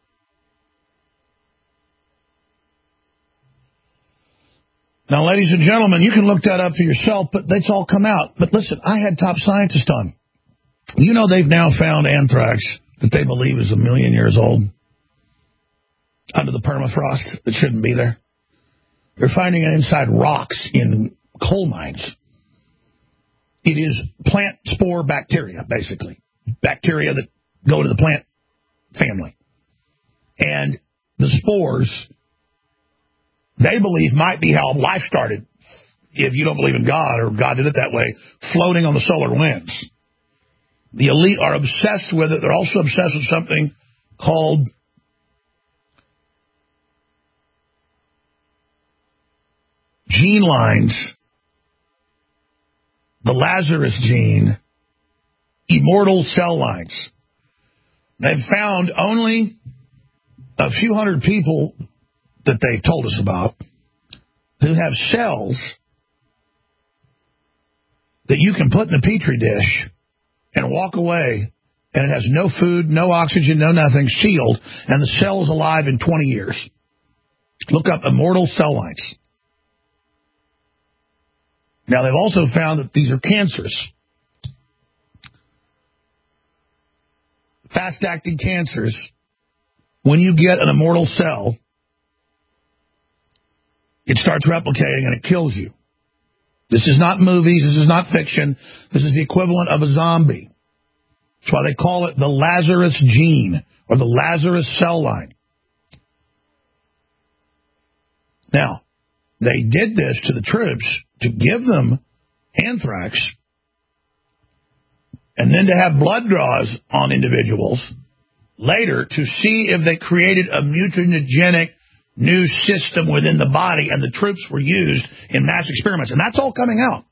Now, ladies and gentlemen, you can look that up for yourself, but that's all come out. But listen, I had top scientists on. You know they've now found anthrax that they believe is a million years old under the permafrost that shouldn't be there. They're finding it inside rocks in coal mines. It is plant spore bacteria, basically. Bacteria that go to the plant family. And the spores, they believe, might be how life started, if you don't believe in God, or God did it that way, floating on the solar winds. The elite are obsessed with it. They're also obsessed with something called gene lines, the Lazarus gene, immortal cell lines. They've found only a few hundred people that they've told us about who have cells that you can put in a petri dish and walk away, and it has no food, no oxygen, no nothing, sealed, and the cell is alive in twenty years. Look up immortal cell lines. Now, they've also found that these are cancers. Fast-acting cancers, when you get an immortal cell, it starts replicating and it kills you. This is not movies. This is not fiction. This is the equivalent of a zombie. That's why they call it the Lazarus gene or the Lazarus cell line. Now, they did this to the troops to give them anthrax and then to have blood draws on individuals later to see if they created a mutagenic new system within the body, and the troops were used in mass experiments. And that's all coming out.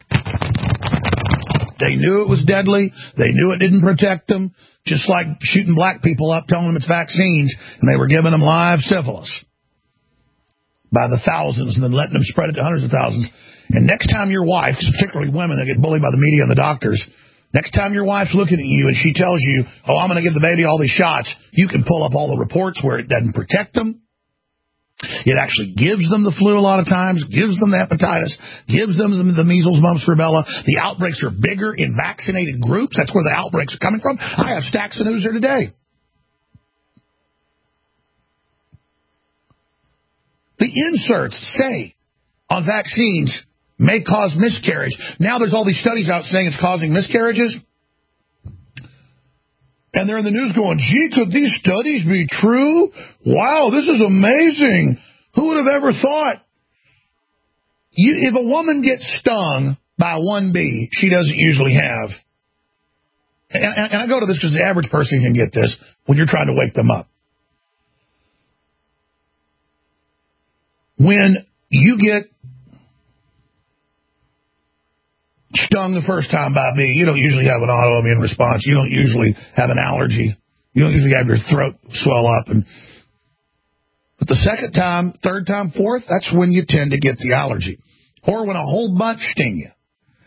They knew it was deadly. They knew it didn't protect them, just like shooting black people up, telling them it's vaccines, and they were giving them live syphilis by the thousands and then letting them spread it to hundreds of thousands. And next time your wife, particularly women that get bullied by the media and the doctors, next time your wife's looking at you and she tells you, oh, I'm going to give the baby all these shots, you can pull up all the reports where it doesn't protect them. It actually gives them the flu a lot of times, gives them the hepatitis, gives them the measles, mumps, rubella. The outbreaks are bigger in vaccinated groups. That's where the outbreaks are coming from. I have stacks of news here today. The inserts say on vaccines may cause miscarriage. Now there's all these studies out saying it's causing miscarriages. And they're in the news going, gee, could these studies be true? Wow, this is amazing. Who would have ever thought? You, if a woman gets stung by one bee, she doesn't usually have. And, and, and I go to this because the average person can get this when you're trying to wake them up. When you get stung the first time by a bee, you don't usually have an autoimmune response. You don't usually have an allergy. You don't usually have your throat swell up. And but the second time, third time, fourth, that's when you tend to get the allergy. Or when a whole bunch sting you.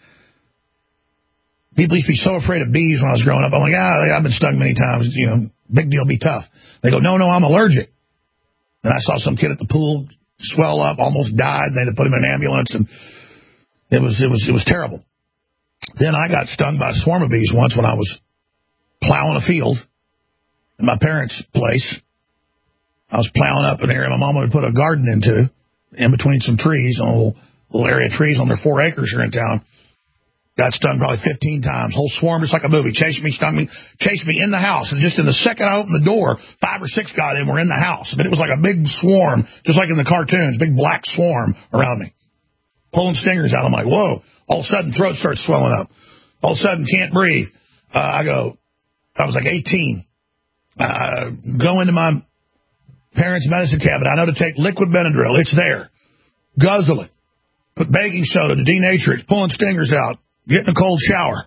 People used to be so afraid of bees when I was growing up. I'm like, ah, I've been stung many times. You know, big deal, be tough. They go, no, no, I'm allergic. And I saw some kid at the pool swell up, almost died. They had to put him in an ambulance, and it was it was it was terrible. Then I got stung by a swarm of bees once when I was plowing a field in my parents' place. I was plowing up an area my mom would put a garden into, in between some trees, on a little, little area of trees on their four acres here in town. Got stung probably fifteen times. Whole swarm, just like a movie. Chased me, stung me, chased me in the house. And just in the second I opened the door, five or six got in, were in the house. But it was like a big swarm, just like in the cartoons, big black swarm around me. Pulling stingers out. I'm like, whoa. All of a sudden, throat starts swelling up. All of a sudden, can't breathe. Uh, I go, I was like eighteen. Uh, go into my parents' medicine cabinet. I know to take liquid Benadryl. It's there. Guzzle it. Put baking soda to denature it. Pulling stingers out. Get in a cold shower.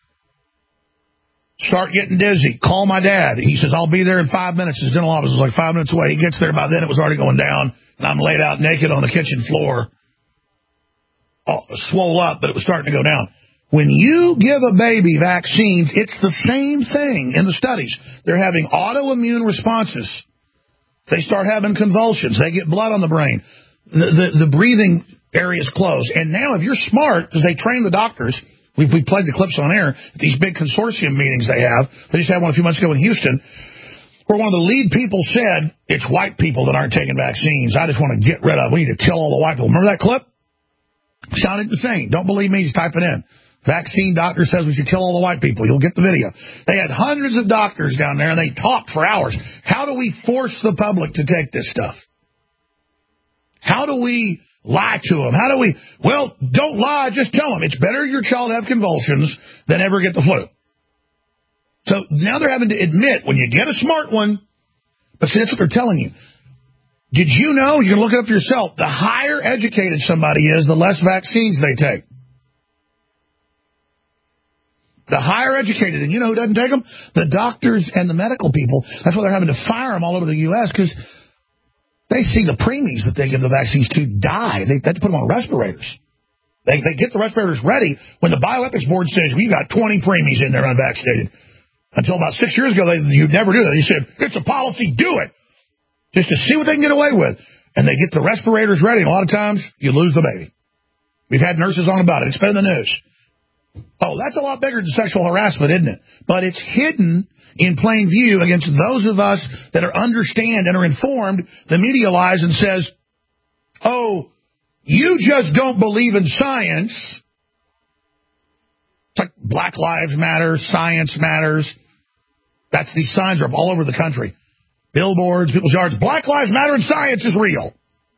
Start getting dizzy. Call my dad. He says, I'll be there in five minutes. His dental office is like five minutes away. He gets there. By then, it was already going down. And I'm laid out naked on the kitchen floor. All swole up, but it was starting to go down. When you give a baby vaccines, it's the same thing in the studies. They're having autoimmune responses. They start having convulsions. They get blood on the brain. The, the, the breathing areas close. And now if you're smart, because they train the doctors, we've, we played the clips on air, at these big consortium meetings they have. They just had one a few months ago in Houston, where one of the lead people said, it's white people that aren't taking vaccines. I just want to get rid of them. We need to kill all the white people. Remember that clip? Sounded insane. Don't believe me? Just type it in. Vaccine doctor says we should kill all the white people. You'll get the video. They had hundreds of doctors down there, and they talked for hours. How do we force the public to take this stuff? How do we lie to them? How do we... Well, don't lie. Just tell them. It's better your child have convulsions than ever get the flu. So now they're having to admit, when you get a smart one, but see, that's what they're telling you. Did you know, you can look it up for yourself, the higher educated somebody is, the less vaccines they take. The higher educated, and you know who doesn't take them? The doctors and the medical people. That's why they're having to fire them all over the U S, because they see the preemies that they give the vaccines to die. They have to put them on respirators. They, they get the respirators ready when the bioethics board says, we got twenty preemies in there unvaccinated. Until about six years ago, they, you'd never do that. They said, it's a policy, do it. Just to see what they can get away with. And they get the respirators ready, and a lot of times, you lose the baby. We've had nurses on about it. It's been in the news. Oh, that's a lot bigger than sexual harassment, isn't it? But it's hidden in plain view against those of us that are understand and are informed. The media lies and says, oh, you just don't believe in science. It's like Black Lives Matter, Science Matters. That's these signs are up all over the country. Billboards, people's yards. Black Lives Matter and science is real.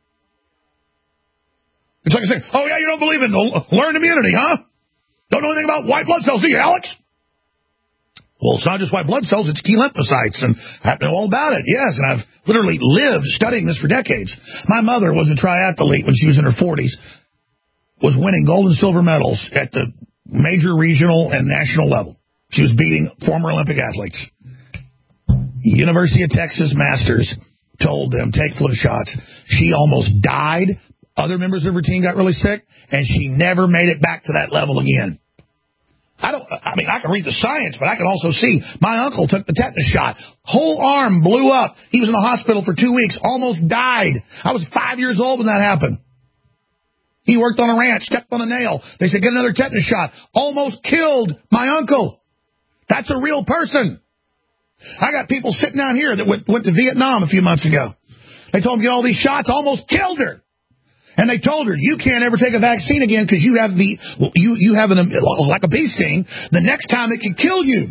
It's like I say, oh, yeah, you don't believe in learned immunity, huh? Don't know anything about white blood cells, do you, Alex? Well, it's not just white blood cells, it's T lymphocytes, and I happen to know all about it, yes, and I've literally lived studying this for decades. My mother was a triathlete when she was in her forties, was winning gold and silver medals at the major regional and national level. She was beating former Olympic athletes. University of Texas Masters told them, take flu shots. She almost died. Other members of her team got really sick, and she never made it back to that level again. I don't. I mean, I can read the science, but I can also see my uncle took the tetanus shot. Whole arm blew up. He was in the hospital for two weeks, almost died. I was five years old when that happened. He worked on a ranch, stepped on a nail. They said, get another tetanus shot. Almost killed my uncle. That's a real person. I got people sitting down here that went, went to Vietnam a few months ago. They told them to get all these shots, almost killed her. And they told her, you can't ever take a vaccine again because you have the you you have an like a bee sting. The next time it can kill you.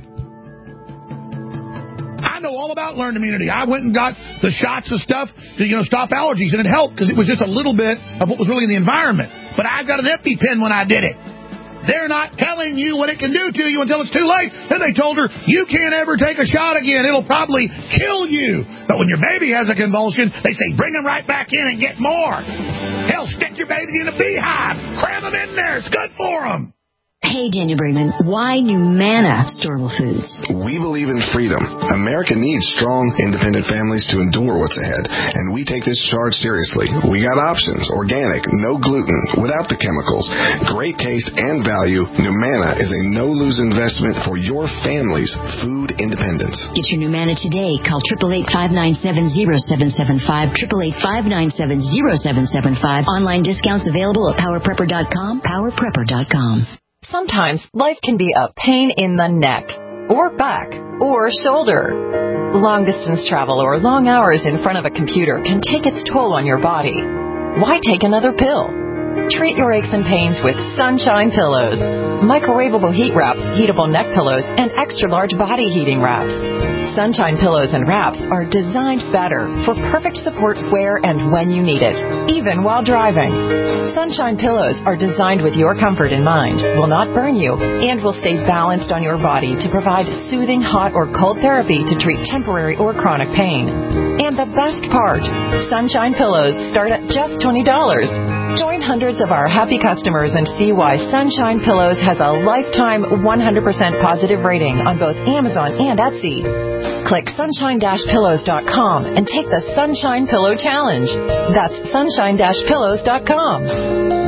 I know all about learned immunity. I went and got the shots of stuff to you know stop allergies, and it helped because it was just a little bit of what was really in the environment. But I got an EpiPen when I did it. They're not telling you what it can do to you until it's too late. Then they told her, you can't ever take a shot again. It'll probably kill you. But when your baby has a convulsion, they say, bring them right back in and get more. Hell, stick your baby in a beehive. Cram them in there. It's good for them. Hey, Daniel Bremen, why Numana Storable Foods? We believe in freedom. America needs strong, independent families to endure what's ahead, and we take this charge seriously. We got options, organic, no gluten, without the chemicals, great taste and value. Numana is a no-lose investment for your family's food independence. Get your Numana today. Call eight eight eight, five nine seven, zero seven seven five, eight eight eight, five nine seven, zero seven seven five. Online discounts available at power prepper dot com, power prepper dot com. Sometimes life can be a pain in the neck, or back, or shoulder. Long-distance travel or long hours in front of a computer can take its toll on your body. Why take another pill? Treat your aches and pains with Sunshine Pillows. Microwavable heat wraps, heatable neck pillows, and extra-large body heating wraps. Sunshine Pillows and wraps are designed better for perfect support where and when you need it, even while driving. Sunshine Pillows are designed with your comfort in mind, will not burn you, and will stay balanced on your body to provide soothing hot or cold therapy to treat temporary or chronic pain. And the best part, Sunshine Pillows start at just twenty dollars. Join hundreds of our happy customers and see why Sunshine Pillows has a lifetime one hundred percent positive rating on both Amazon and Etsy. Click sunshine dash pillows dot com and take the Sunshine Pillow Challenge. That's sunshine dash pillows dot com.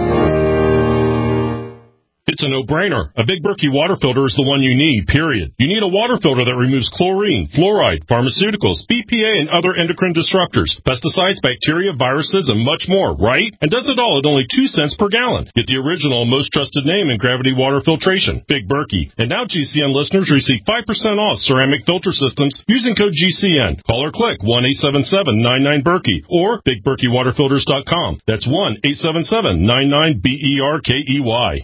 It's a no-brainer. A Big Berkey water filter is the one you need, period. You need a water filter that removes chlorine, fluoride, pharmaceuticals, B P A, and other endocrine disruptors, pesticides, bacteria, viruses, and much more, right? And does it all at only two cents per gallon. Get the original, most trusted name in gravity water filtration, Big Berkey. And now G C N listeners receive five percent off ceramic filter systems using code G C N. Call or click one eight seven seven nine nine Berkey or big berkey water filters dot com. That's one eight seven seven nine nine B E R K E Y.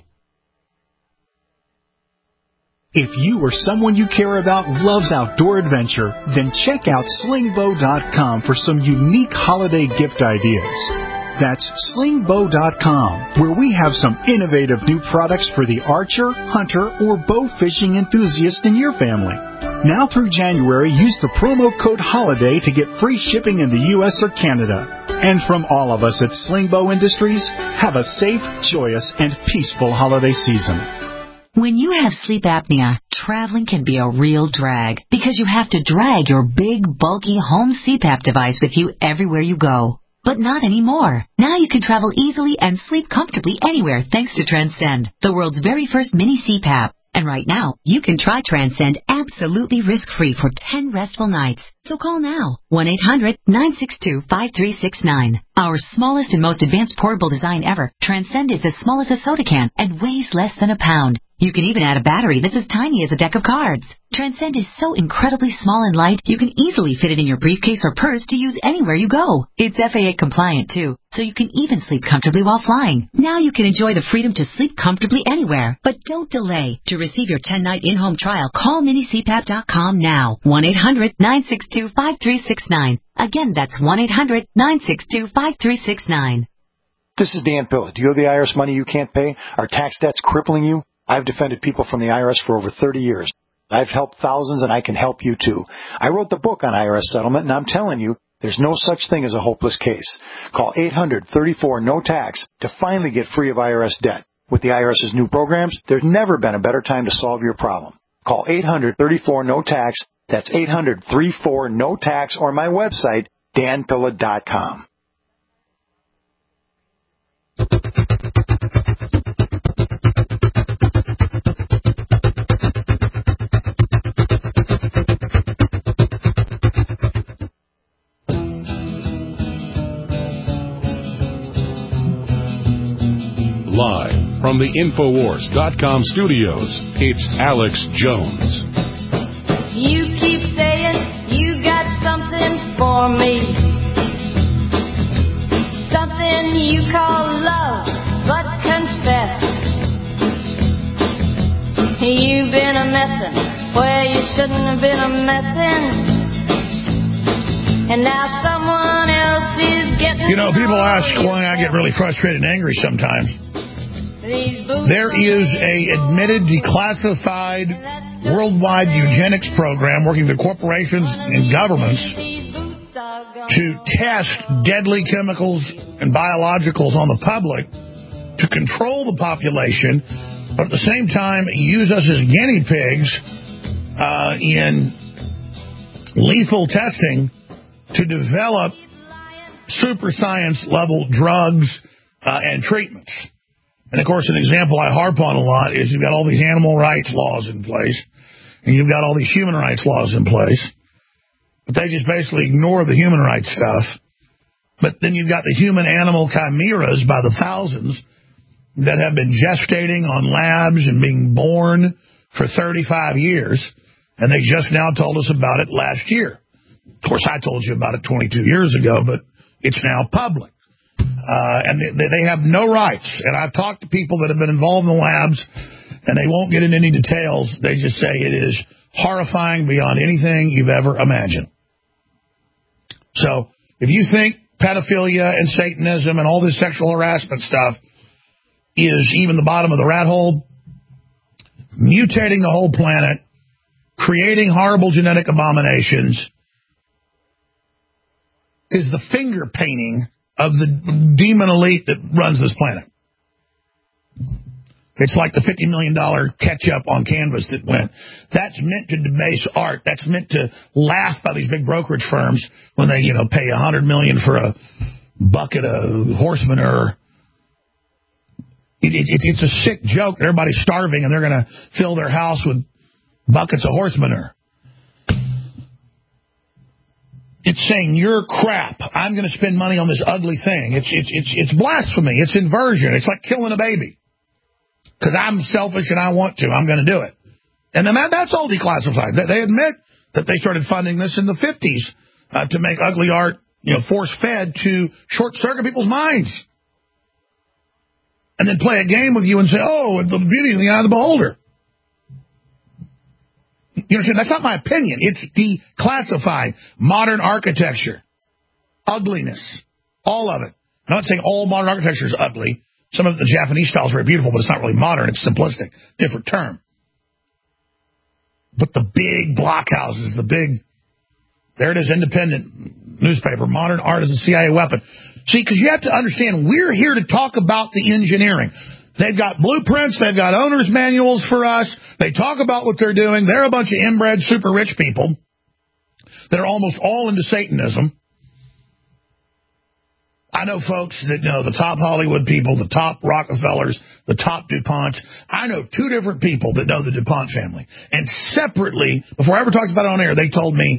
If you or someone you care about loves outdoor adventure, then check out sling bow dot com for some unique holiday gift ideas. That's sling bow dot com, where we have some innovative new products for the archer, hunter, or bow fishing enthusiast in your family. Now through January, use the promo code HOLIDAY to get free shipping in the U S or Canada. And from all of us at Sling Bow Industries, have a safe, joyous, and peaceful holiday season. When you have sleep apnea, traveling can be a real drag because you have to drag your big, bulky home C PAP device with you everywhere you go. But not anymore. Now you can travel easily and sleep comfortably anywhere thanks to Transcend, the world's very first mini C PAP. And right now, you can try Transcend absolutely risk-free for ten restful nights. So call now, one eight hundred nine six two five three six nine. Our smallest and most advanced portable design ever, Transcend is as small as a soda can and weighs less than a pound. You can even add a battery that's as tiny as a deck of cards. Transcend is so incredibly small and light, you can easily fit it in your briefcase or purse to use anywhere you go. It's F A A compliant, too, so you can even sleep comfortably while flying. Now you can enjoy the freedom to sleep comfortably anywhere. But don't delay. To receive your ten-night in-home trial, call mini C PAP dot com now. one eight hundred nine six two five three six nine. Again, that's one eight hundred nine six two five three six nine. This is Dan Pilla. Do you owe the I R S money you can't pay? Are tax debts crippling you? I've defended people from the I R S for over thirty years. I've helped thousands, and I can help you, too. I wrote the book on I R S settlement, and I'm telling you, there's no such thing as a hopeless case. Call eight hundred thirty-four no tax to finally get free of I R S debt. With the IRS's new programs, there's never been a better time to solve your problem. Call eight hundred thirty-four no tax. That's eight hundred thirty-four no tax, or my website, dan pilla dot com. Live from the Infowars dot com studios, it's Alex Jones. You keep saying you got something for me, something you call love, but confess you've been a messin' where you shouldn't have been a messin', and now someone else is getting. You know, people ask why I get really frustrated and angry sometimes. There is a admitted, declassified, worldwide eugenics program working with corporations and governments to test deadly chemicals and biologicals on the public to control the population, but at the same time use us as guinea pigs uh, in lethal testing to develop super science level drugs uh, and treatments. And, of course, an example I harp on a lot is you've got all these animal rights laws in place, and you've got all these human rights laws in place, but they just basically ignore the human rights stuff. But then you've got the human-animal chimeras by the thousands that have been gestating on labs and being born for thirty-five years, and they just now told us about it last year. Of course, I told you about it twenty-two years ago, but it's now public. Uh, and they, they have no rights. And I've talked to people that have been involved in the labs, and they won't get into any details. They just say it is horrifying beyond anything you've ever imagined. So if you think pedophilia and Satanism and all this sexual harassment stuff is even the bottom of the rat hole, mutating the whole planet, creating horrible genetic abominations is the finger painting of the demon elite that runs this planet. It's like the fifty million dollars catch-up on canvas that went. That's meant to debase art. That's meant to laugh by these big brokerage firms when they, you know, pay one hundred million dollars for a bucket of horse manure. It, it, it, it's a sick joke. Everybody's starving, and they're going to fill their house with buckets of horse manure. It's saying, you're crap. I'm going to spend money on this ugly thing. It's, it's, it's, it's blasphemy. It's inversion. It's like killing a baby. Because I'm selfish and I want to. I'm going to do it. And then that, that's all declassified. They, they admit that they started funding this in the fifties uh, to make ugly art, you know, force-fed to short-circuit people's minds. And then play a game with you and say, oh, the beauty in the eye of the beholder. You understand? That's not my opinion. It's declassified. Modern architecture. Ugliness. All of it. I'm not saying all modern architecture is ugly. Some of the Japanese style is very beautiful, but it's not really modern. It's simplistic. Different term. But the big block houses, the big, there it is, independent newspaper. Modern art is a C I A weapon. See, because you have to understand, we're here to talk about the engineering. They've got blueprints. They've got owner's manuals for us. They talk about what they're doing. They're a bunch of inbred, super rich people that are almost all into Satanism. I know folks that know the top Hollywood people, the top Rockefellers, the top DuPonts. I know two different people that know the DuPont family. And separately, before I ever talked about it on air, they told me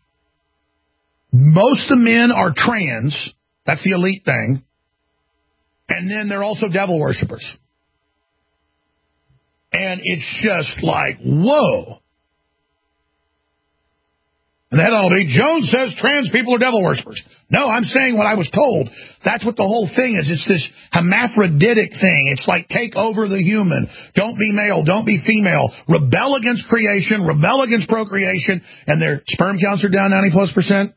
most of the men are trans. That's the elite thing. And then they're also devil worshippers. And it's just like, whoa. And the headline will be, Jones says trans people are devil worshippers. No, I'm saying what I was told. That's what the whole thing is. It's this hermaphroditic thing. It's like take over the human. Don't be male. Don't be female. Rebel against creation. Rebel against procreation. And their sperm counts are down ninety plus percent.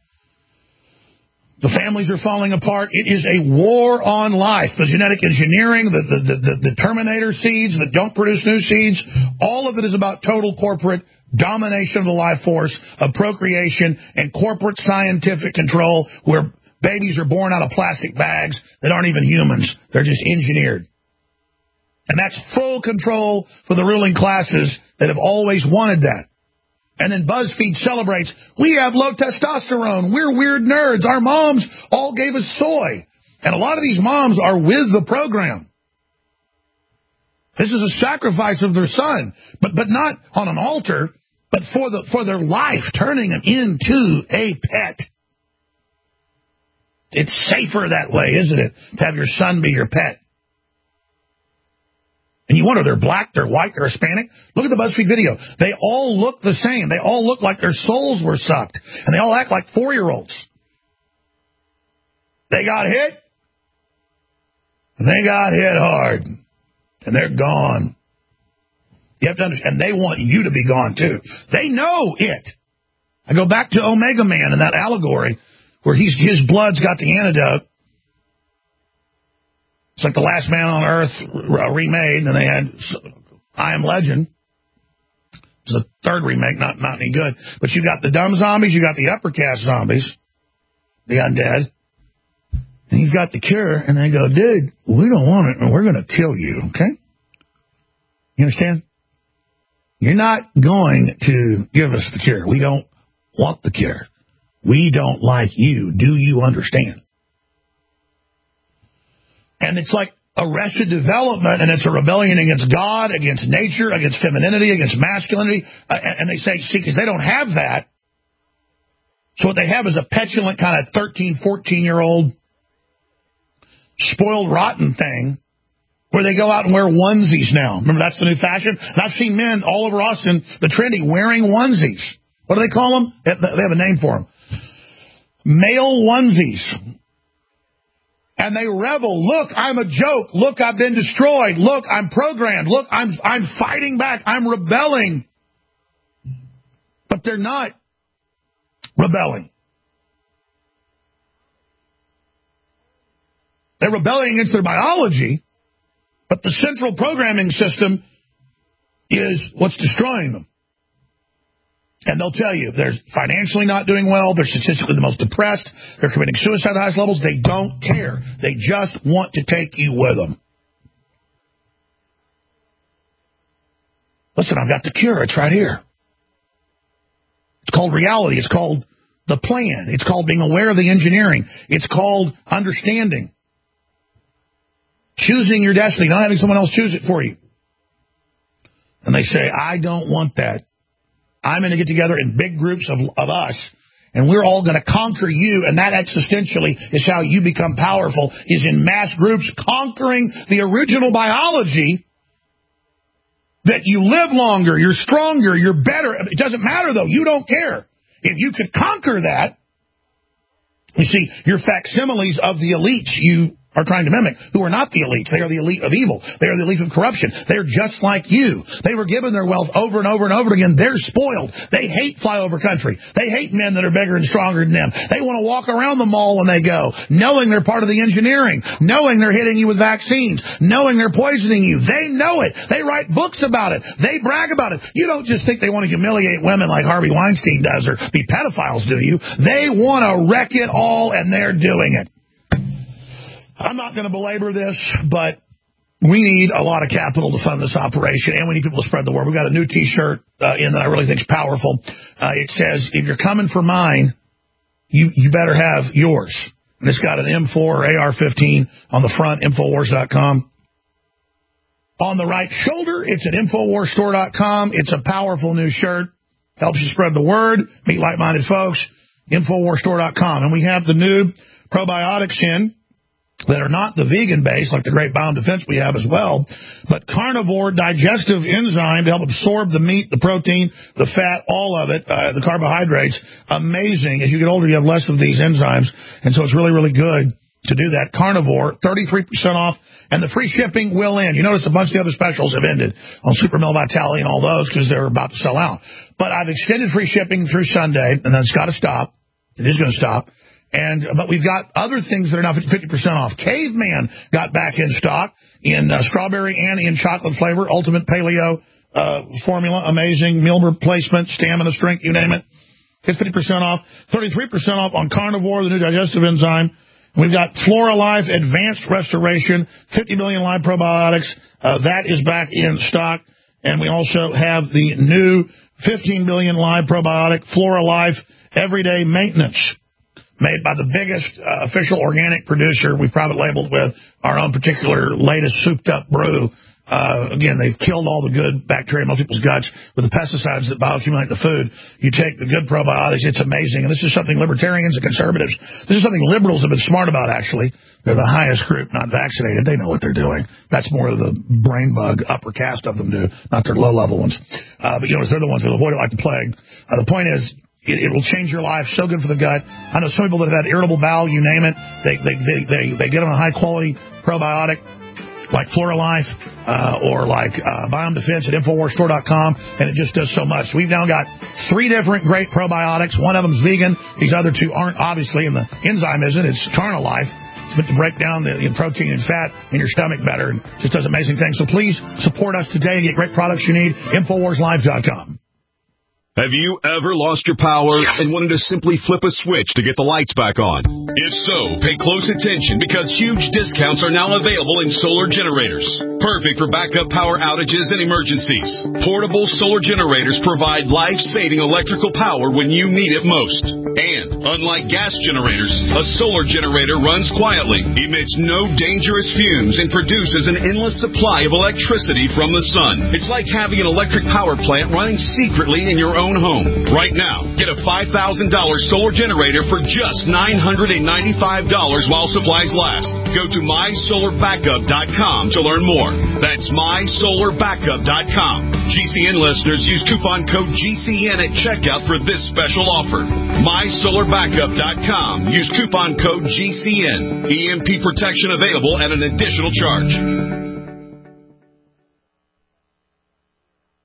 The families are falling apart. It is a war on life. The genetic engineering, the, the, the, the Terminator seeds that don't produce new seeds, all of it is about total corporate domination of the life force, of procreation, and corporate scientific control where babies are born out of plastic bags that aren't even humans. They're just engineered. And that's full control for the ruling classes that have always wanted that. And then BuzzFeed celebrates, we have low testosterone, we're weird nerds, our moms all gave us soy. And a lot of these moms are with the program. This is a sacrifice of their son, but but not on an altar, but for the for their life, turning them into a pet. It's safer that way, isn't it, to have your son be your pet? And you wonder, they're black, they're white, they're Hispanic. Look at the BuzzFeed video. They all look the same. They all look like their souls were sucked. And they all act like four-year-olds. They got hit. And they got hit hard. And they're gone. You have to understand. And they want you to be gone, too. They know it. I go back to Omega Man and that allegory where he's, his blood's got the antidote. It's like The Last Man on Earth remade, and they had I Am Legend. It's a third remake, not not any good. But you got the dumb zombies, you got the upper caste zombies, the undead, and you've got the cure, and they go, dude, we don't want it, and we're going to kill you, okay? You understand? You're not going to give us the cure. We don't want the cure. We don't like you. Do you understand? And it's like arrested development, and it's a rebellion against God, against nature, against femininity, against masculinity. Uh, and they say, see, because they don't have that. So what they have is a petulant kind of thirteen, fourteen-year-old spoiled rotten thing where they go out and wear onesies now. Remember, that's the new fashion? And I've seen men all over Austin, the trendy, wearing onesies. What do they call them? They have a name for them. Male onesies. And they revel. Look, I'm a joke. Look, I've been destroyed. Look, I'm programmed. Look, I'm I'm fighting back. I'm rebelling. But they're not rebelling. They're rebelling against their biology, but the central programming system is what's destroying them. And they'll tell you they're financially not doing well. They're statistically the most depressed. They're committing suicide at the highest levels. They don't care. They just want to take you with them. Listen, I've got the cure. It's right here. It's called reality. It's called the plan. It's called being aware of the engineering. It's called understanding. Choosing your destiny, not having someone else choose it for you. And they say, I don't want that. I'm going to get together in big groups of, of us, and we're all going to conquer you, and that existentially is how you become powerful, is in mass groups conquering the original biology that you live longer, you're stronger, you're better. It doesn't matter, though. You don't care. If you could conquer that, you see, you're facsimiles of the elites you are trying to mimic, who are not the elites. They are the elite of evil. They are the elite of corruption. They're just like you. They were given their wealth over and over and over again. They're spoiled. They hate flyover country. They hate men that are bigger and stronger than them. They want to walk around the mall when they go, knowing they're part of the engineering, knowing they're hitting you with vaccines, knowing they're poisoning you. They know it. They write books about it. They brag about it. You don't just think they want to humiliate women like Harvey Weinstein does or be pedophiles, do you? They want to wreck it all, and they're doing it. I'm not going to belabor this, but we need a lot of capital to fund this operation, and we need people to spread the word. We've got a new T-shirt uh, in that I really think is powerful. Uh, it says, if you're coming for mine, you, you better have yours. And it's got an M four or A R fifteen on the front, Infowars dot com. On the right shoulder, it's at Infowars store dot com. It's a powerful new shirt. Helps you spread the word, meet like-minded folks, Infowars store dot com. And we have the new probiotics in that are not the vegan base, like the Great Bound Defense we have as well, but carnivore digestive enzyme to help absorb the meat, the protein, the fat, all of it, uh, the carbohydrates. Amazing. As you get older, you have less of these enzymes, and so it's really, really good to do that. Carnivore, thirty-three percent off, and the free shipping will end. You notice a bunch of the other specials have ended on Super Male Vitality and all those because they're about to sell out. But I've extended free shipping through Sunday, and then it's got to stop. It is going to stop. And but we've got other things that are now fifty percent off. Caveman got back in stock in uh, strawberry and in chocolate flavor. Ultimate Paleo uh, formula, amazing meal replacement, stamina, strength, you name it. It's fifty percent off. thirty-three percent off on Carnivore, the new digestive enzyme. We've got Flora Life Advanced Restoration, fifty million live probiotics. Uh, that is back in stock. And we also have the new fifteen billion live probiotic Flora Life Everyday Maintenance, made by the biggest uh, official organic producer we've private labeled with our own particular latest souped-up brew. Uh, again, they've killed all the good bacteria in most people's guts with the pesticides that bioaccumulate the food. You take the good probiotics, it's amazing. And this is something libertarians and conservatives, this is something liberals have been smart about, actually. They're the highest group not vaccinated. They know what they're doing. That's more of the brain bug upper caste of them do, not their low-level ones. Uh, but, you know, they're the ones that avoid it like the plague. Uh, the point is, It, it will change your life. So good for the gut. I know some people that have had irritable bowel, you name it. They they they they, they get them a high quality probiotic like Flora Life uh, or like uh, Biome Defense at Infowars store dot com, and it just does so much. So we've now got three different great probiotics. One of them is vegan. These other two aren't, obviously, and the enzyme isn't. It's Carnal Life. It's meant to break down the, the protein and fat in your stomach better, and just does amazing things. So please support us today and get great products you need. Infowars live dot com. Have you ever lost your power and wanted to simply flip a switch to get the lights back on? If so, pay close attention because huge discounts are now available in solar generators. Perfect for backup power outages and emergencies. Portable solar generators provide life-saving electrical power when you need it most. And, unlike gas generators, a solar generator runs quietly, emits no dangerous fumes, and produces an endless supply of electricity from the sun. It's like having an electric power plant running secretly in your own home. Right now, get a five thousand dollars solar generator for just nine hundred ninety-five dollars while supplies last. Go to my solar backup dot com to learn more. more. That's my solar backup dot com. G C N listeners use coupon code G C N at checkout for this special offer. my solar backup dot com. Use coupon code G C N. E M P protection available at an additional charge.